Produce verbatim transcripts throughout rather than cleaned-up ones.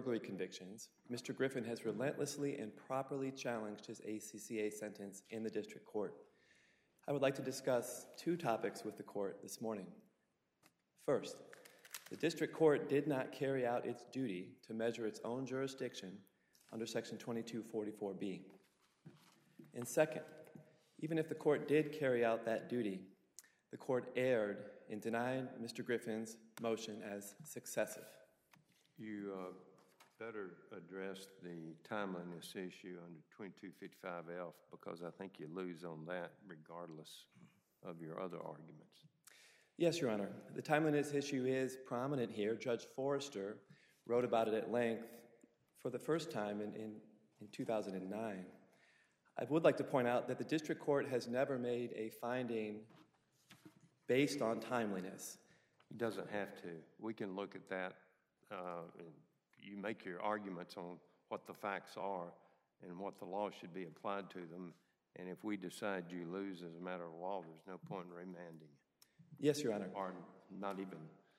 burglary convictions, Mister Griffin has relentlessly and properly challenged his A C C A sentence in the district court. I would like to discuss two topics with the court this morning. First, the district court did not carry out its duty to measure its own jurisdiction under Section twenty-two forty-four B. And second, even if the court did carry out that duty, the court erred in denying Mister Griffin's motion as successive. You uh, better address the timeliness issue under twenty-two fifty-five F because I think you lose on that regardless of your other arguments. Yes, Your Honor. The timeliness issue is prominent here. Judge Forrester wrote about it at length for the first time in, in, in two thousand nine. I would like to point out that the district court has never made a finding based on timeliness. It doesn't have to. We can look at that. Uh, and you make your arguments on what the facts are and what the law should be applied to them. And if we decide you lose as a matter of law, there's no point in remanding. Yes, Your Honor. Or not even.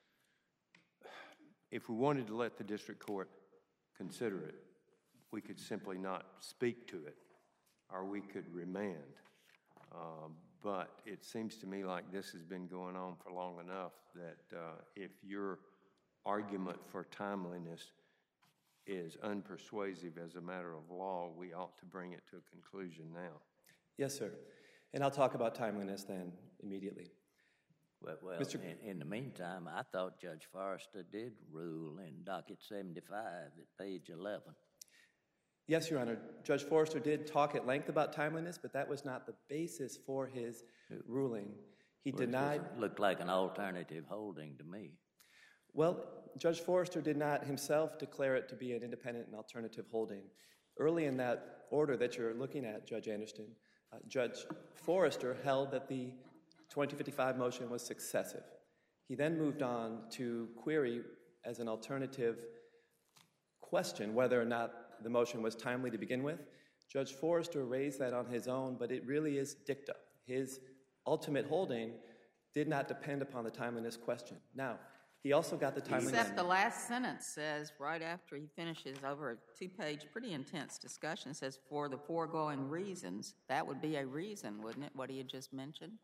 If we wanted to let the district court consider it, we could simply not speak to it, or we could remand. Um, but it seems to me like this has been going on for long enough that uh, if your argument for timeliness is unpersuasive as a matter of law, we ought to bring it to a conclusion now. Yes, sir. And I'll talk about timeliness then immediately. Well, well in, in the meantime, I thought Judge Forrester did rule in docket seventy-five at page eleven. Yes, Your Honor. Judge Forrester did talk at length about timeliness, but that was not the basis for his ruling. He well, denied... It looked like an alternative holding to me. Well, Judge Forrester did not himself declare it to be an independent and alternative holding. Early in that order that you're looking at, Judge Anderson, uh, Judge Forrester held that the twenty fifty-five motion was successive. He then moved on to query as an alternative question whether or not the motion was timely to begin with. Judge Forrester raised that on his own, but it really is dicta. His ultimate holding did not depend upon the timeliness question. Now, he also got the timeliness... Except the last sentence says, right after he finishes over a two-page, pretty intense discussion, says, for the foregoing reasons. That would be a reason, wouldn't it, what he had just mentioned?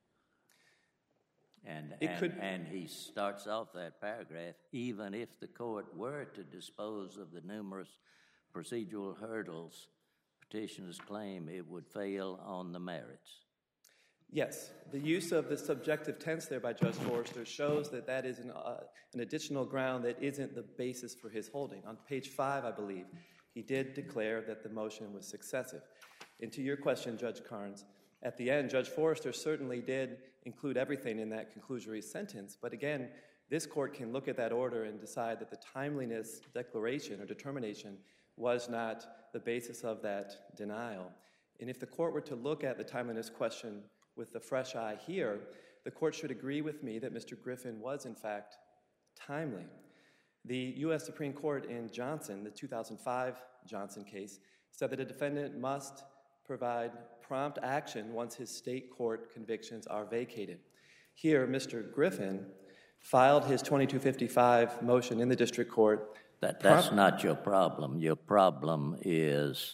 And, it and, could... and he starts off that paragraph, even if the court were to dispose of the numerous procedural hurdles petitioners claim, it would fail on the merits. Yes. The use of the subjective tense there by Judge Forrester shows that that is an, uh, an additional ground that isn't the basis for his holding. On page five, I believe, he did declare that the motion was successive. And to your question, Judge Carnes, at the end, Judge Forrester certainly did include everything in that conclusory sentence. But again, this court can look at that order and decide that the timeliness declaration or determination was not the basis of that denial. And if the court were to look at the timeliness question with the fresh eye here, the court should agree with me that Mister Griffin was, in fact, timely. The U S Supreme Court in Johnson, the two thousand five Johnson case, said that a defendant must provide prompt action once his state court convictions are vacated. Here, Mister Griffin filed his twenty-two fifty-five motion in the district court. That, that's not your problem. Your problem is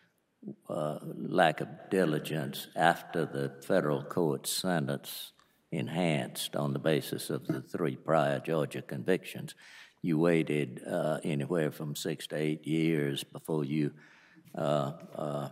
uh, lack of diligence after the federal court sentence enhanced on the basis of the three prior Georgia convictions. You waited uh, anywhere from six to eight years before you uh, uh,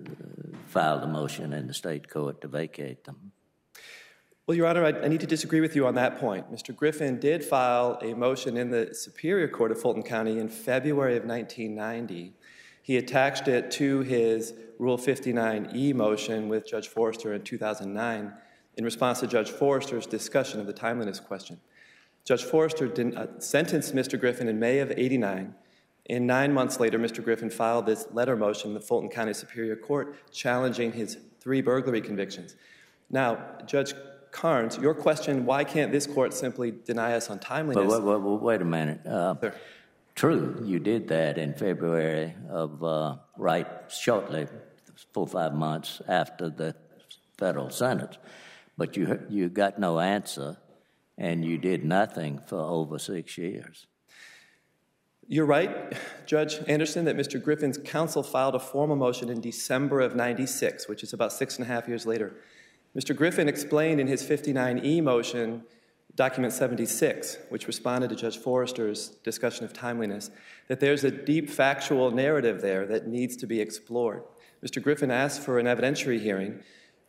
filed a motion in the state court to vacate them. Well, Your Honor, I, I need to disagree with you on that point. Mister Griffin did file a motion in the Superior Court of Fulton County in February of nineteen ninety. He attached it to his Rule fifty-nine E motion with Judge Forrester in two thousand nine in response to Judge Forrester's discussion of the timeliness question. Judge Forrester did, uh, sentenced Mister Griffin in May of eighty-nine. And nine months later, Mister Griffin filed this letter motion in the Fulton County Superior Court challenging his three burglary convictions. Now, Judge Carnes, your question, why can't this court simply deny us on timeliness? But wait, wait, wait a minute. Uh, sure. True, you did that in February of, uh, right, shortly, four or five months after the federal sentence. But you, you got no answer, and you did nothing for over six years. You're right, Judge Anderson, that Mister Griffin's counsel filed a formal motion in December of ninety-six, which is about six and a half years later. Mister Griffin explained in his fifty-nine E motion, document seventy-six, which responded to Judge Forrester's discussion of timeliness, that there's a deep factual narrative there that needs to be explored. Mister Griffin asked for an evidentiary hearing.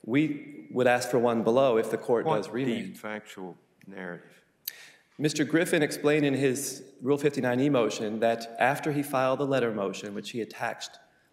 We would ask for one below if the court what does remand. Deep factual narrative? Mister Griffin explained in his Rule fifty-nine E motion that after he filed the letter motion, which he attached,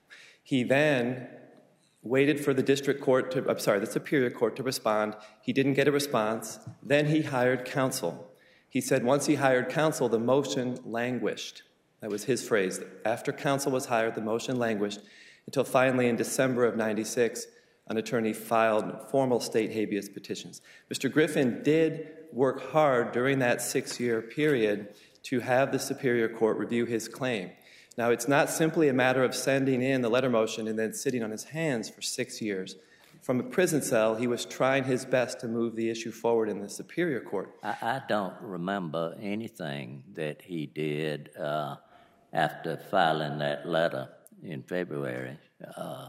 he then waited for the district court to, I'm sorry, the Superior Court to respond. He didn't get a response. Then he hired counsel. He said once he hired counsel, the motion languished. That was his phrase. After counsel was hired, the motion languished until finally in December of ninety-six, an attorney filed formal state habeas petitions. Mister Griffin did work hard during that six-year period to have the Superior Court review his claim. Now, it's not simply a matter of sending in the letter motion and then sitting on his hands for six years. From a prison cell, he was trying his best to move the issue forward in the Superior Court. I, I don't remember anything that he did uh, after filing that letter in February. Uh,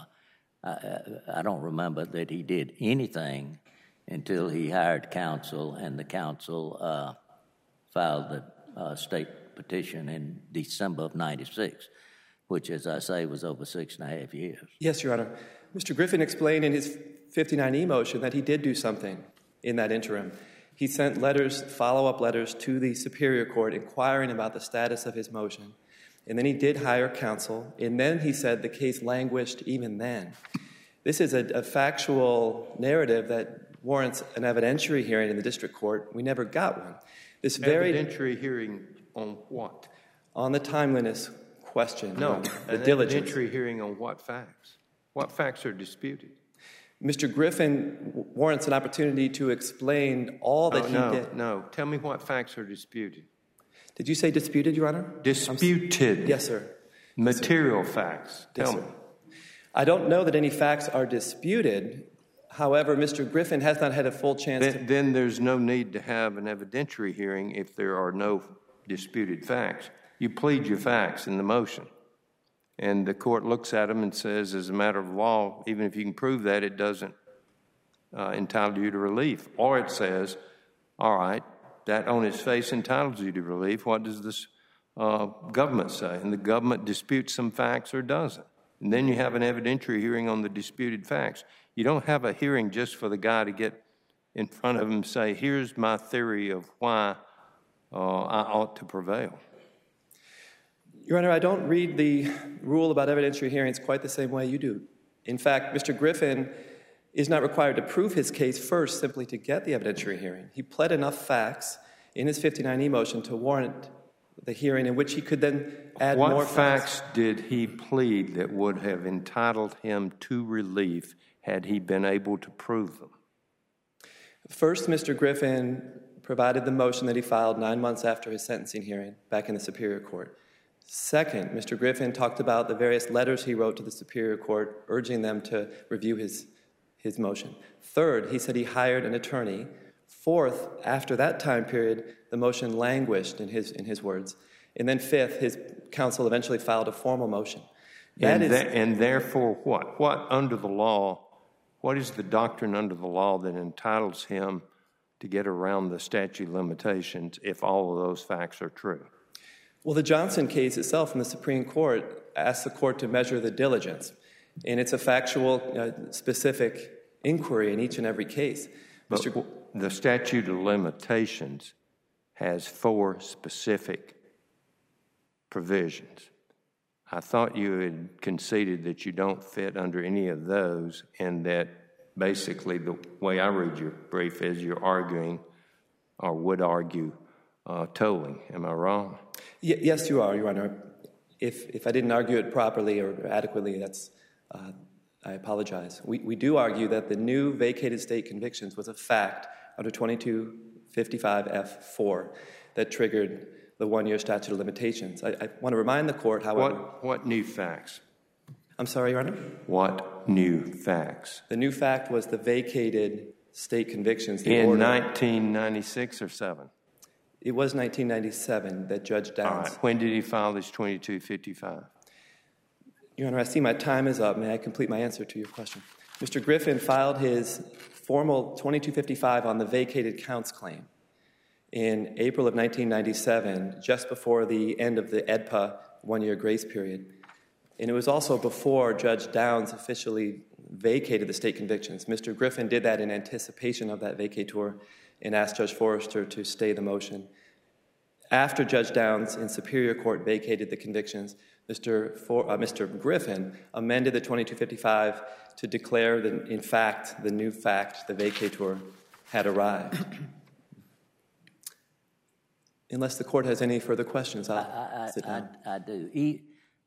I, I don't remember that he did anything until he hired counsel, and the counsel uh, filed the uh, state petition in December of ninety-six, which, as I say, was over six and a half years. Yes, Your Honor. Mister Griffin explained in his fifty-nine E motion that he did do something in that interim. He sent letters, follow-up letters to the Superior Court inquiring about the status of his motion. And then he did hire counsel, and then he said the case languished even then. This is a, a factual narrative that warrants an evidentiary hearing in the district court. We never got one. This very evidentiary hearing on what? On the timeliness question. No, the an diligence. evidentiary hearing on what facts? What facts are disputed? Mister Griffin w- warrants an opportunity to explain all that oh, he no, did. No, tell me what facts are disputed. Did you say disputed, Your Honor? Disputed. Yes, sir. Material yes, sir. facts. Tell yes, me. Sir. I don't know that any facts are disputed. However, Mister Griffin has not had a full chance then, to... Then there's no need to have an evidentiary hearing if there are no disputed facts. You plead your facts in the motion, and the court looks at them and says, as a matter of law, even if you can prove that, it doesn't uh, entitle you to relief. Or it says, all right, that on its face entitles you to relief. What does this uh, government say? And the government disputes some facts or doesn't. And then you have an evidentiary hearing on the disputed facts. You don't have a hearing just for the guy to get in front of him and say, here's my theory of why uh, I ought to prevail. Your Honor, I don't read the rule about evidentiary hearings quite the same way you do. In fact, Mister Griffin is not required to prove his case first simply to get the evidentiary hearing. He pled enough facts in his fifty-nine E motion to warrant the hearing in which he could then add what more facts. facts. What facts did he plead that would have entitled him to relief had he been able to prove them? First, Mister Griffin provided the motion that he filed nine months after his sentencing hearing back in the Superior Court. Second, Mister Griffin talked about the various letters he wrote to the Superior Court urging them to review his, his motion. Third, he said he hired an attorney. Fourth, after that time period, the motion languished, in his, in his words. And then fifth, his counsel eventually filed a formal motion. That and, is, th- and therefore what? What under the law, what is the doctrine under the law that entitles him to get around the statute of limitations if all of those facts are true? Well, the Johnson case itself from the Supreme Court asks the court to measure the diligence. And it's a factual, uh, specific inquiry in each and every case. But Mister the statute of limitations has four specific provisions. I thought you had conceded that you don't fit under any of those, and that basically the way I read your brief is you're arguing or would argue uh, tolling. Am I wrong? Y- yes, you are, Your Honor. If, if I didn't argue it properly or adequately, that's, uh, I apologize. We, we do argue that the new vacated state convictions was a fact under twenty-two fifty-five F four that triggered the one-year statute of limitations. I, I want to remind the court, however... What, what new facts? I'm sorry, Your Honor? What new facts? The new fact was the vacated state convictions. The In order, nineteen ninety-six or seven? It was nineteen ninety-seven that Judge Downs... All right. When did he file this twenty-two fifty-five? Your Honor, I see my time is up. May I complete my answer to your question? Mister Griffin filed his formal twenty-two fifty-five on the vacated counts claim in April of nineteen ninety-seven, just before the end of the E D P A one-year grace period. And it was also before Judge Downs officially vacated the state convictions. Mister Griffin did that in anticipation of that vacatur and asked Judge Forrester to stay the motion. After Judge Downs in Superior Court vacated the convictions, Mister For, uh, Mister Griffin amended the twenty-two fifty-five to declare that, in fact, the new fact, the vacatur, had arrived. Unless the Court has any further questions, I'll I, I, sit down. I, I do. He,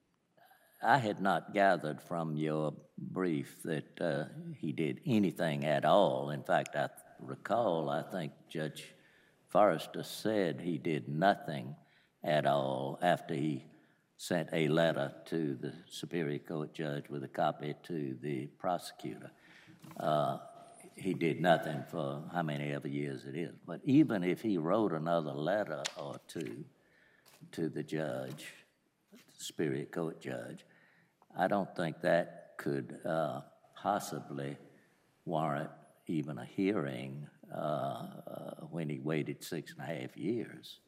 I had not gathered from your brief that uh, he did anything at all. In fact, I recall, I think Judge Forrester said he did nothing at all after he sent a letter to the Superior Court judge with a copy to the prosecutor. Uh, he did nothing for how many ever years it is. But even if he wrote another letter or two to the judge, Superior Court judge, I don't think that could uh, possibly warrant even a hearing uh, uh, when he waited six and a half years.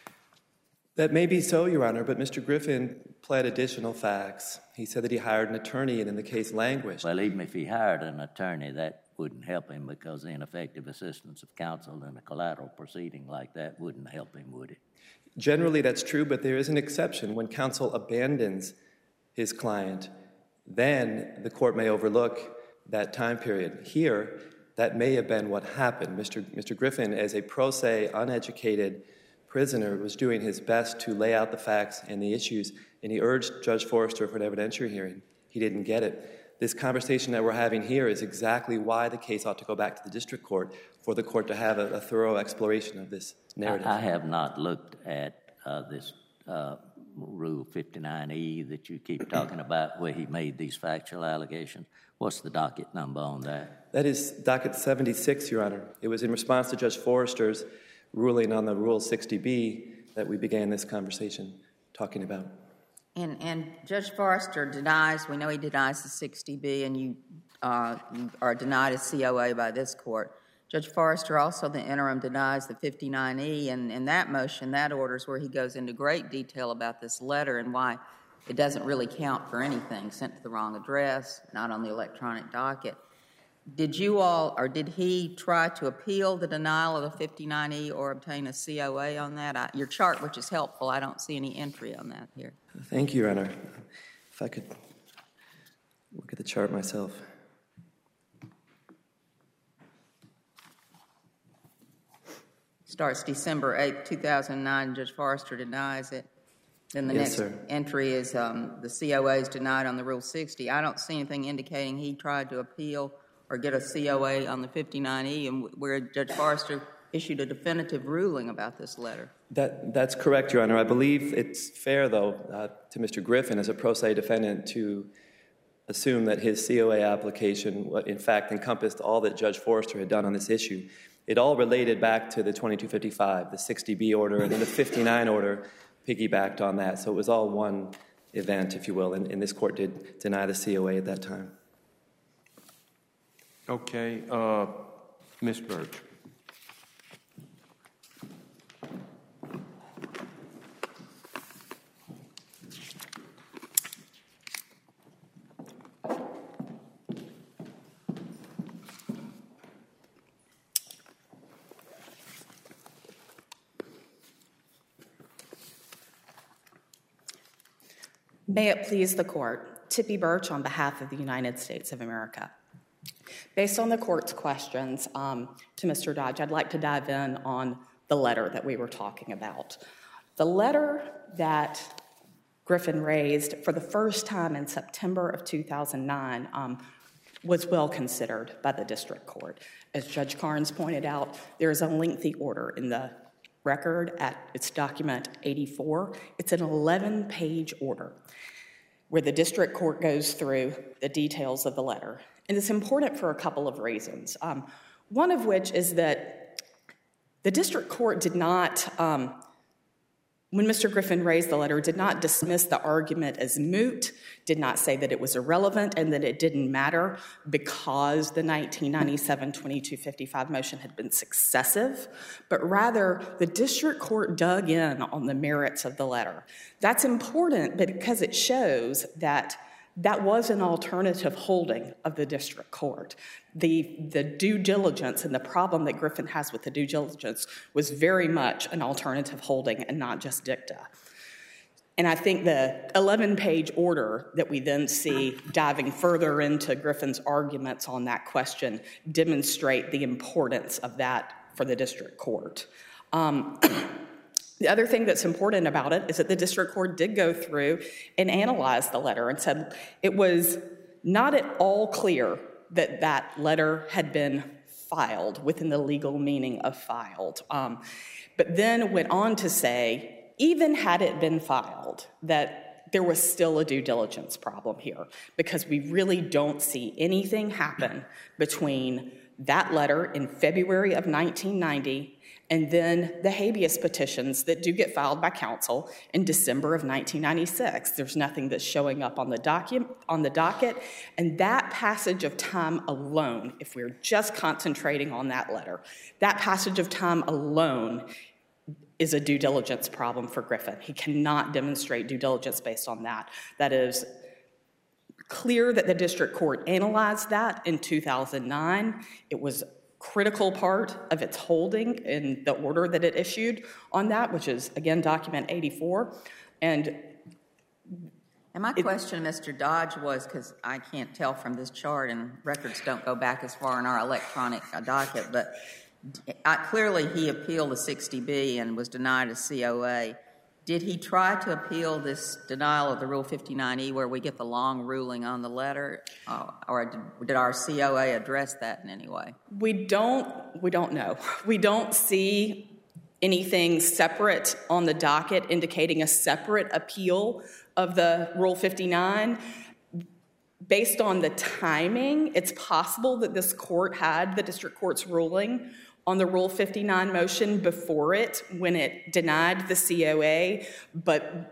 That may be so, Your Honor, but Mister Griffin pled additional facts. He said that he hired an attorney and in the case languished. Well, even if he hired an attorney, that wouldn't help him because ineffective assistance of counsel in a collateral proceeding like that wouldn't help him, would it? Generally, that's true, but there is an exception. When counsel abandons his client, then the court may overlook that time period. Here, that may have been what happened. Mister Mister Griffin, as a pro se, uneducated prisoner, was doing his best to lay out the facts and the issues, and he urged Judge Forrester for an evidentiary hearing. He didn't get it. This conversation that we're having here is exactly why the case ought to go back to the district court, for the court to have a, a thorough exploration of this narrative. I, I have not looked at uh, this uh, Rule fifty-nine E that you keep talking about where he made these factual allegations. What's the docket number on that? That is docket seventy-six, Your Honor. It was in response to Judge Forrester's ruling on the Rule sixty B that we began this conversation talking about. And, and Judge Forrester denies, we know he denies the sixty B, and you, uh, you are denied a C O A by this court. Judge Forrester also, the interim, denies the fifty-nine E, and in that motion, that orders where he goes into great detail about this letter and why it doesn't really count for anything, sent to the wrong address, not on the electronic docket. Did you all, or did he try to appeal the denial of the fifty-nine E or obtain a C O A on that? I, your chart, which is helpful, I don't see any entry on that here. Thank you, Your Honor. If I could look at the chart myself. Starts December eighth, two thousand nine, Judge Forrester denies it. Then the Yes, next sir. entry is um, the C O A is denied on the Rule sixty. I don't see anything indicating he tried to appeal or get a C O A on the fifty-nine E, and where Judge Forrester issued a definitive ruling about this letter. That, that's correct, Your Honor. I believe it's fair, though, uh, to Mister Griffin as a pro se defendant to assume that his C O A application, in fact, encompassed all that Judge Forrester had done on this issue. It all related back to the twenty-two fifty-five, the sixty B order, and then the fifty-nine order piggybacked on that. So it was all one event, if you will, and, and this court did deny the C O A at that time. Okay, uh, Miz Birch. May it please the court, Tippy Birch on behalf of the United States of America. Based on the court's questions um, to Mister Dodge, I'd like to dive in on the letter that we were talking about. The letter that Griffin raised for the first time in September of two thousand nine um, was well considered by the district court. As Judge Carnes pointed out, there is a lengthy order in the record at its document eighty-four. It's an eleven-page order where the district court goes through the details of the letter. And it's important for a couple of reasons. Um, one of which is that The district court did not, um, when Mister Griffin raised the letter, did not dismiss the argument as moot, did not say that it was irrelevant and that it didn't matter because the nineteen ninety-seven twenty-two fifty-five motion had been successive, but rather the district court dug in on the merits of the letter. That's important because it shows that that was an alternative holding of the district court. The, the due diligence and the problem that Griffin has with the due diligence was very much an alternative holding and not just dicta. And I think the eleven-page order that we then see diving further into Griffin's arguments on that question demonstrate the importance of that for the district court. Um, The other thing that's important about it is that the district court did go through and analyze the letter and said it was not at all clear that that letter had been filed within the legal meaning of filed, um, but then went on to say, even had it been filed, that there was still a due diligence problem here because we really don't see anything happen between that letter in February of nineteen ninety and then the habeas petitions that do get filed by counsel in December of nineteen ninety-six. There's nothing that's showing up on the document, on the docket, and that passage of time alone, if we're just concentrating on that letter, that passage of time alone is a due diligence problem for Griffin. He cannot demonstrate due diligence based on that. That is clear that the district court analyzed that in two thousand nine. It was critical part of its holding in the order that it issued on that, which is, again, document eighty-four. And, and my it, question, Mister Dodge, was, because I can't tell from this chart, and records don't go back as far in our electronic docket, but I, clearly he appealed the sixty B and was denied a C O A. Did he try to appeal this denial of the Rule fifty-nine E where we get the long ruling on the letter, uh, or did, did our C O A address that in any way? We don't, we don't know. We don't see anything separate on the docket indicating a separate appeal of the Rule fifty-nine. Based on the timing, it's possible that this court had the district court's ruling on the Rule fifty-nine motion before it when it denied the C O A, but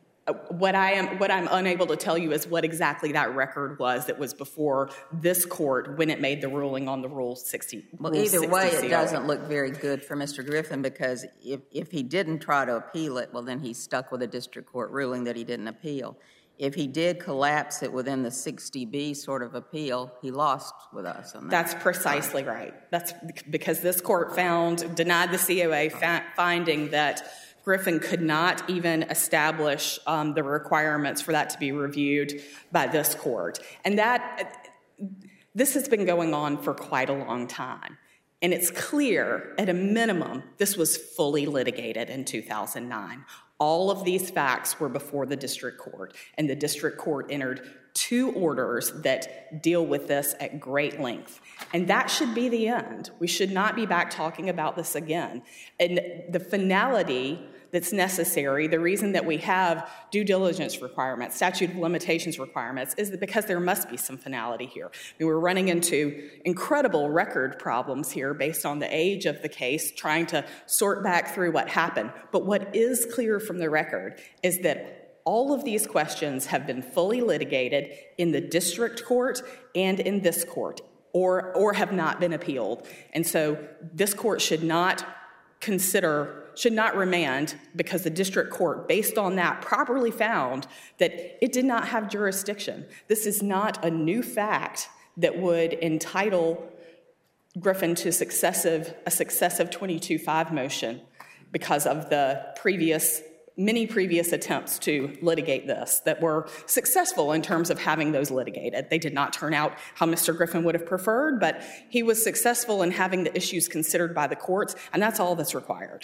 what I am what I'm unable to tell you is what exactly that record was that was before this court when it made the ruling on the Rule sixty. Well, Rule either way, C O A. It doesn't look very good for Mister Griffin because if, if he didn't try to appeal it, well, then he's stuck with a district court ruling that he didn't appeal. If he did collapse it within the sixty B sort of appeal, he lost with us on that. That's precisely right. That's because this court found, denied the C O A, fa- finding that Griffin could not even establish um, the requirements for that to be reviewed by this court. And that, this has been going on for quite a long time. And it's clear, at a minimum, this was fully litigated in two thousand nine. All of these facts were before the district court, and the district court entered two orders that deal with this at great length. And that should be the end. We should not be back talking about this again. And the finality that's necessary, the reason that we have due diligence requirements, statute of limitations requirements, is that because there must be some finality here. I mean, we're running into incredible record problems here based on the age of the case, trying to sort back through what happened. But what is clear from the record is that all of these questions have been fully litigated in the district court and in this court, or, or have not been appealed. And so this court should not consider, should not remand because the district court, based on that, properly found that it did not have jurisdiction. This is not a new fact that would entitle Griffin to successive, a successive twenty-two five motion because of the previous, many previous attempts to litigate this that were successful in terms of having those litigated. They did not turn out how Mister Griffin would have preferred, but he was successful in having the issues considered by the courts, and that's all that's required.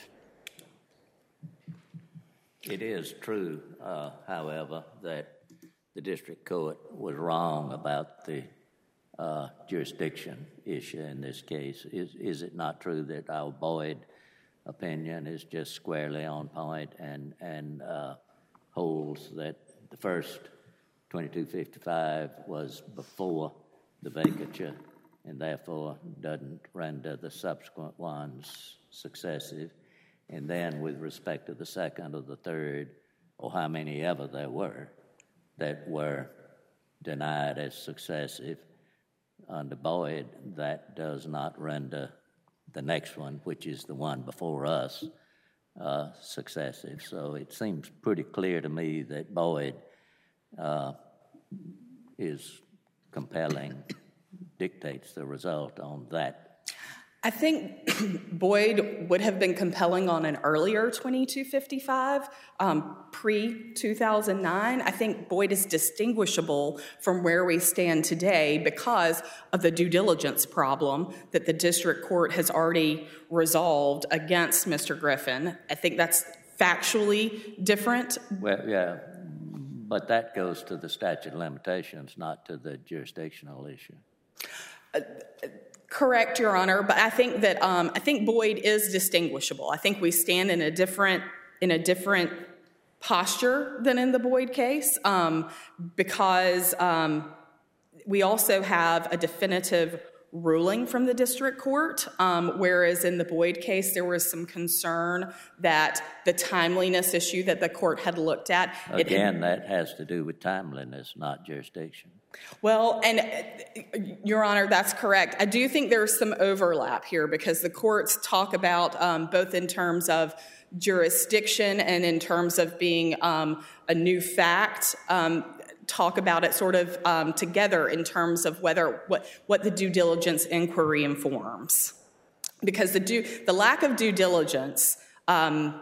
It is true, uh, however, that the district court was wrong about the uh, jurisdiction issue in this case. Is, is it not true that our Boyd opinion is just squarely on point and, and uh, holds that the first twenty-two fifty-five was before the vacature and therefore doesn't render the subsequent ones successive, and then with respect to the second or the third, or how many ever there were, that were denied as successive under Boyd, that does not render the next one, which is the one before us, uh, successive. So it seems pretty clear to me that Boyd uh, is compelling, dictates the result on that. I think Boyd would have been compelling on an earlier twenty-two fifty-five, um, pre two thousand nine. I think Boyd is distinguishable from where we stand today because of the due diligence problem that the district court has already resolved against Mister Griffin. I think that's factually different. Well, yeah, but that goes to the statute of limitations, not to the jurisdictional issue. Uh, Correct, Your Honor, but I think that um, I think Boyd is distinguishable. I think we stand in a different in a different posture than in the Boyd case um, because um, we also have a definitive ruling from the district court, um, whereas in the Boyd case there was some concern that the timeliness issue that the court had looked at. Again, it, that has to do with timeliness, not jurisdiction. Well, and uh, Your Honor, that's correct. I do think there's some overlap here because the courts talk about um, both in terms of jurisdiction and in terms of being um, a new fact, um, talk about it sort of um, together in terms of whether what, what the due diligence inquiry informs. Because the due, the lack of due diligence um,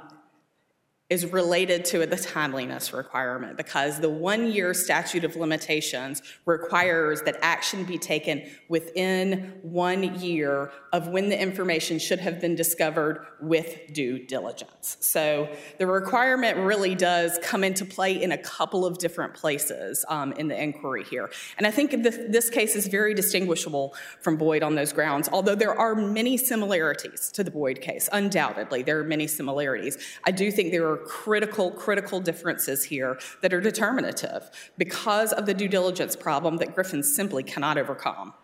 is related to the timeliness requirement because the one-year statute of limitations requires that action be taken within one year of when the information should have been discovered with due diligence. So the requirement really does come into play in a couple of different places um, in the inquiry here. And I think this, this case is very distinguishable from Boyd on those grounds, although there are many similarities to the Boyd case. Undoubtedly, there are many similarities. I do think there are critical, critical differences here that are determinative because of the due diligence problem that Griffin simply cannot overcome.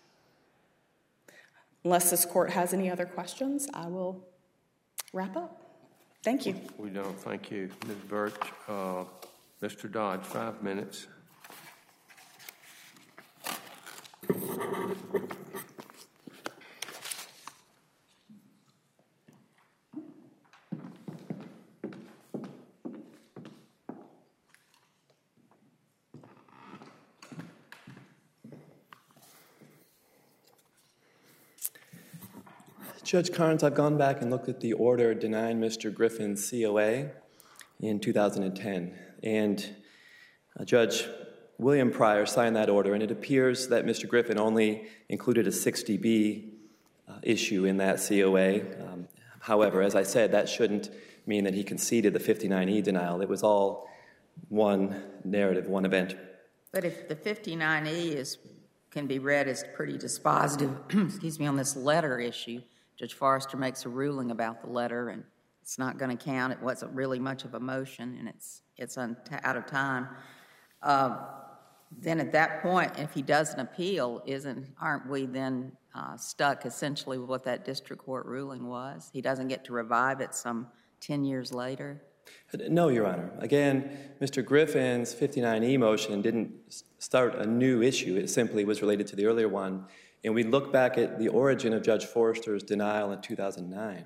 Unless this court has any other questions, I will wrap up. Thank you. We don't. Thank you, Miz Birch. Uh, Mister Dodge, five minutes. Judge Carnes, I've gone back and looked at the order denying Mister Griffin's C O A in two thousand ten. And uh, Judge William Pryor signed that order, and it appears that Mister Griffin only included a sixty B uh, issue in that C O A. Um, however, as I said, that shouldn't mean that he conceded the fifty-nine E denial. It was all one narrative, one event. But if the fifty-nine E is can be read as pretty dispositive, excuse me, on this letter issue, Judge Forrester makes a ruling about the letter, and it's not going to count. It wasn't really much of a motion, and it's it's un- out of time. Uh, then at that point, if he doesn't appeal, isn't aren't we then uh, stuck essentially with what that district court ruling was? He doesn't get to revive it some ten years later? No, Your Honor. Again, Mister Griffin's fifty-nine E motion didn't start a new issue. It simply was related to the earlier one. And we look back at the origin of Judge Forrester's denial in two thousand nine.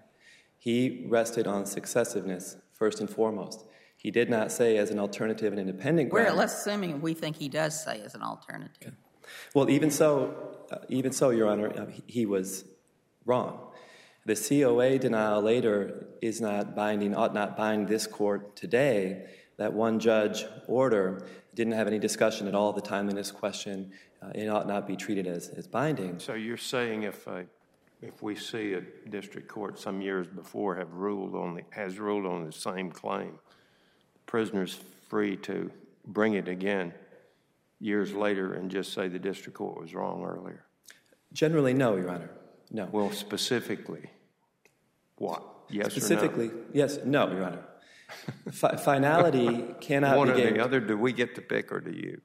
He rested on successiveness, first and foremost. He did not say as an alternative and independent ground. Well, let's assuming we think he does say as an alternative. Okay. Well, even so, uh, even so, Your Honor, uh, he, he was wrong. The C O A denial later is not binding, ought not bind this court today. That one judge order didn't have any discussion at all of the timeliness question. Uh, it ought not be treated as, as binding. So you're saying if a, if we see a district court some years before have ruled on the, has ruled on the same claim, the prisoner's free to bring it again years later and just say the district court was wrong earlier? Generally, no, Your Honor. No. Well, specifically, what? Yes specifically, or no? Yes, no, Your Honor. Fi- finality cannot One be or gained. the other, do we get to pick or do you?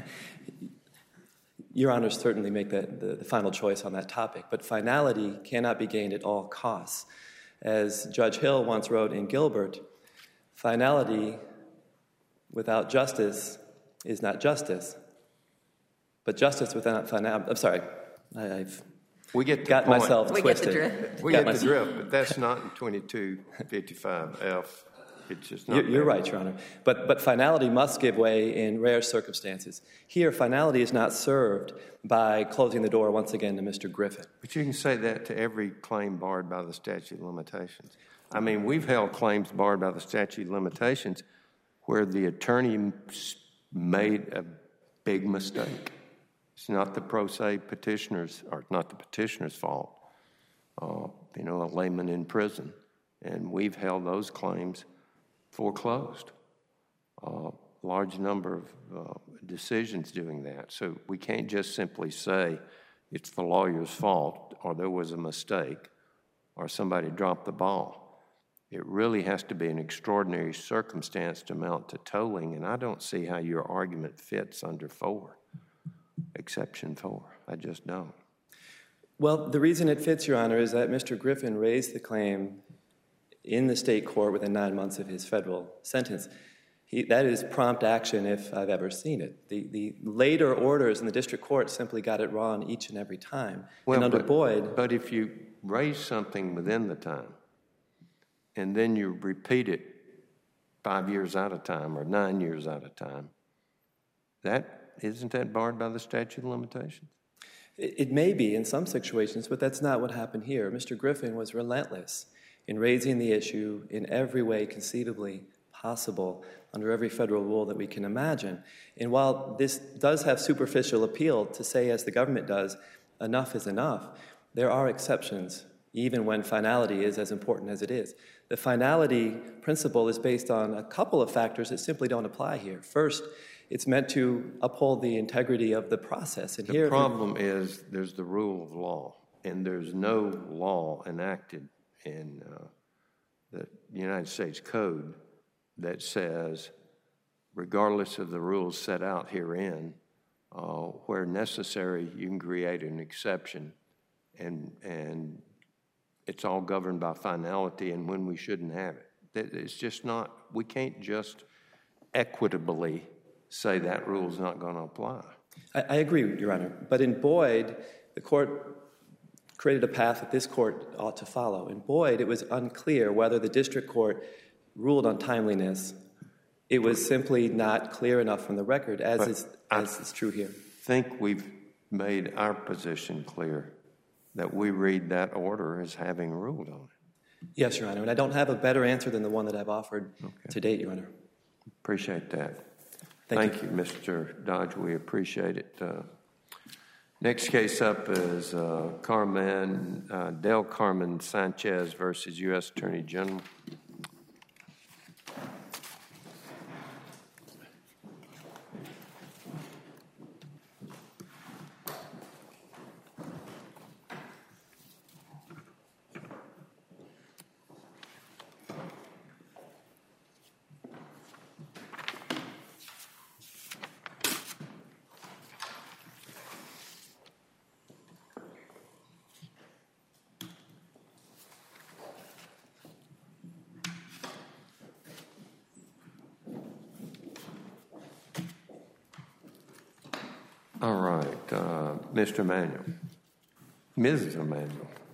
Your Honor certainly make the, the, the final choice on that topic, but finality cannot be gained at all costs. As Judge Hill once wrote in Gilbert, finality without justice is not justice, but justice without finality. I'm sorry, I, I've We get the got point. myself We get the twisted. drift. We Got get the myself- drift, but that's not in twenty-two fifty-five F. It's just not. You're, you're there. right, Your Honor. But, but finality must give way in rare circumstances. Here, finality is not served by closing the door once again to Mister Griffin. But you can say that to every claim barred by the statute of limitations. I mean, we've held claims barred by the statute of limitations where the attorney s- made a big mistake. It's not the pro se petitioner's, or not the petitioner's fault. Uh, you know, a layman in prison. And we've held those claims foreclosed. Uh, large number of uh, decisions doing that. So we can't just simply say it's the lawyer's fault or there was a mistake or somebody dropped the ball. It really has to be an extraordinary circumstance to amount to tolling, and I don't see how your argument fits under four, exception four. I just don't. Well, the reason it fits, Your Honor, is that Mister Griffin raised the claim in the state court within nine months of his federal sentence. He, that is prompt action if I've ever seen it. The, the later orders in the district court simply got it wrong each and every time. and under but, Boyd... But if you raise something within the time and then you repeat it five years out of time or nine years out of time, that isn't that barred by the statute of limitations? It, it may be in some situations, but that's not what happened here. Mister Griffin was relentless in raising the issue in every way conceivably possible under every federal rule that we can imagine. And while this does have superficial appeal to say, as the government does, enough is enough, there are exceptions, even when finality is as important as it is. The finality principle is based on a couple of factors that simply don't apply here. First, it's meant to uphold the integrity of the process. And The here, problem is there's the rule of law, and there's no law enacted in uh, the United States Code that says, regardless of the rules set out herein, uh, where necessary, you can create an exception, and and it's all governed by finality and when we shouldn't have it. That- It's just not, we can't just equitably say that rule's not going to apply. I, I agree, Your Honor. But in Boyd, the court created a path that this court ought to follow. In Boyd, it was unclear whether the district court ruled on timeliness. It was simply not clear enough from the record, as, is, as is true here. I think we've made our position clear that we read that order as having ruled on it. Yes, Your Honor, and I don't have a better answer than the one that I've offered Okay. to date, Your Honor. Appreciate that. Thank Thank you, Mister Dodge. We appreciate it. Uh, next case up is uh, Carmen, uh, Del Carmen Sanchez versus U S Attorney General. All right, uh, Mister Emanuel, Missus Emanuel.